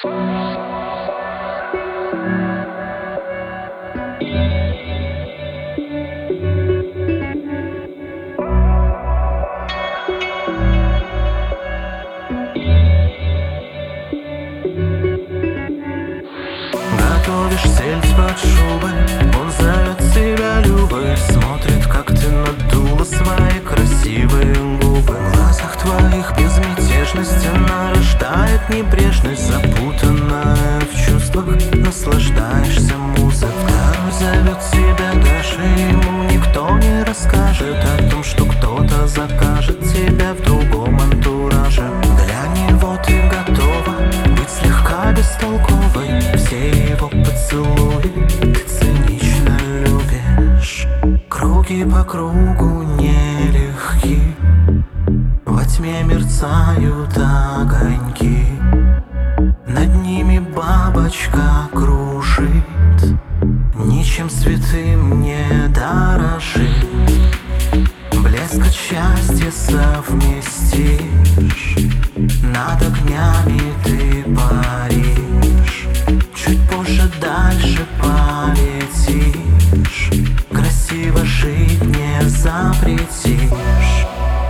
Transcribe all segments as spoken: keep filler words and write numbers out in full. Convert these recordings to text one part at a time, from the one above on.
Готовишь сельдь под шубой, он зовет тебя Любой. Смотрит, как ты надула свои красивые губы. В глазах твоих безмятежность, она рождает небрежность, запутанная в чувствах, наслаждаешься музыкой. Второй зовет тебя, даже ему никто не расскажет о том, что кто-то закажет тебя в другом антураже. Для него ты готова быть слегка бестолковой. Все его поцелуи ты цинично любишь. Круги по кругу нелегки, во тьме мерцают огоньки. Над ними бабочка кружит, ничем святым не дорожит. Блеск от счастья совместишь, над огнями ты паришь. Чуть позже дальше полетишь, красиво жить не запретишь.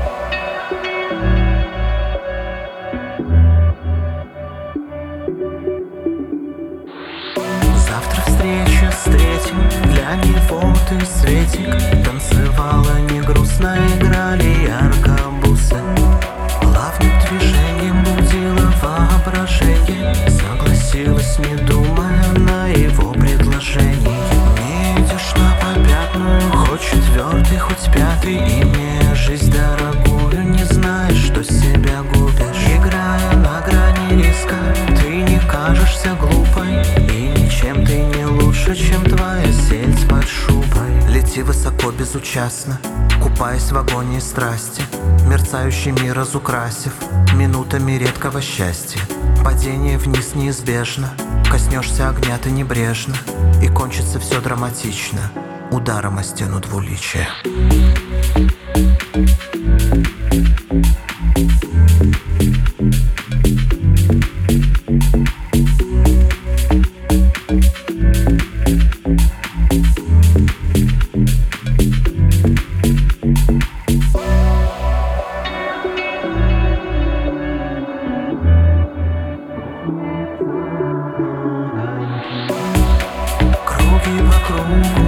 Завтра встреча с третьим, для него ты светик. Танцевала не грустно, играли ярко бусы. Плавным движением будила воображение, согласилась, не думая, на его предложение. Не идешь на попятную, хоть четвертый, хоть пятый, имея жизнь дорогую, не знаешь, что себя губишь. Играя на грани риска, ты не кажешься глупой, и ничем ты не лучше, чем твоя сельдь под шубой. Лети высоко, безучастно, купаясь в агонии страсти, мерцающий мир разукрасив минутами редкого счастья. Падение вниз неизбежно, коснешься огня ты небрежно, и кончится все драматично ударом о стену двуличия. Круги по кругу